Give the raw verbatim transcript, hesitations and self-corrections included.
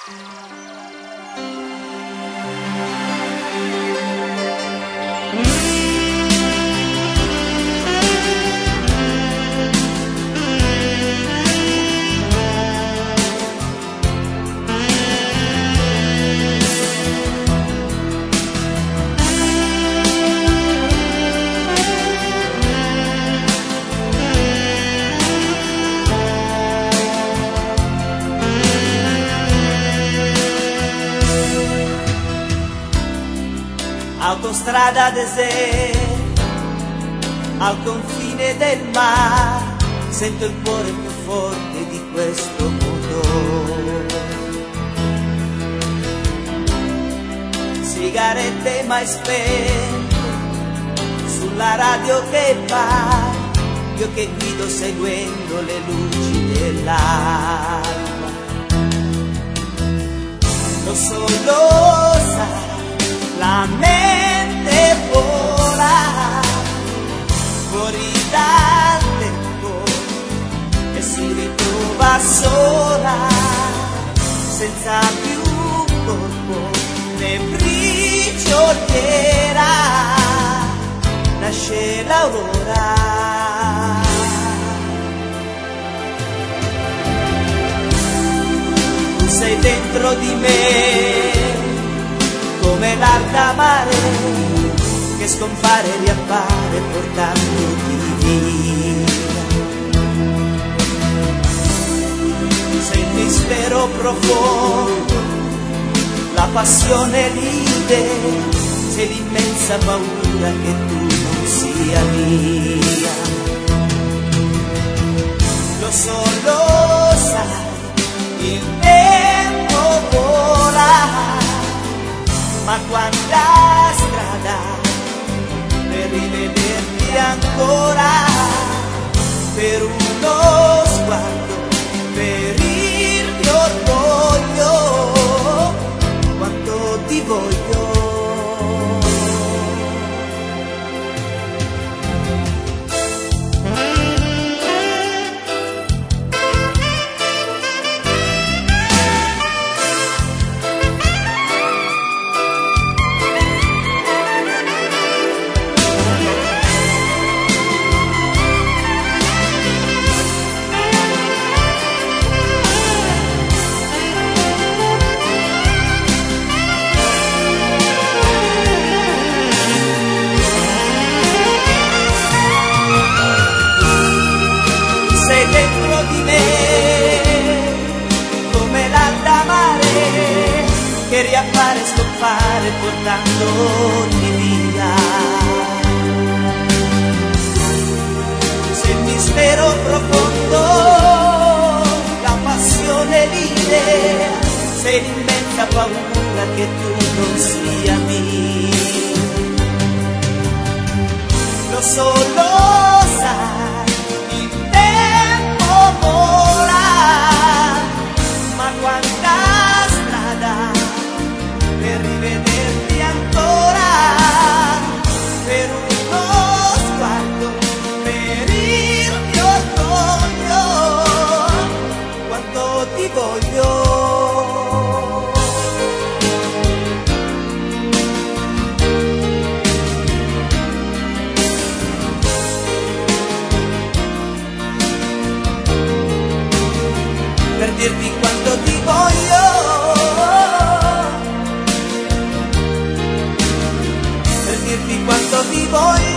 Autostrada deserta, al confine del mare, sento il cuore più forte di questo mondo. Sigarette mai spente, sulla radio che parla, io che guido seguendo le luci dell'alba. Lo solo sa, la mente vola fuori dal tempo e si ritrova sola, senza più corpo né prigioniera, nasce l'aurora. Tu sei dentro di me come l'alta mare che scompare e riappare portandoti via. Sei il mistero profondo, la passione l'idea, sei l'immensa paura che tu non sia mia. Lo solo sai, il tempo vola, ma quanta strada per rivederti ancora, per uno sguardo, per il mio orgoglio, quanto ti voglio. Sei dentro di me come l'alta mare che riappare e scompare portandoti via. Sei il mistero profondo, la passione l'idea, sei l'immensa paura che tu non sia mia. Lo solo sai, vola, ma quanta strada per rivederti ancora, per uno sguardo, per il mio orgoglio, quanto ti voglio. Per dirti quanto ti voglio, per dirti quanto ti voglio.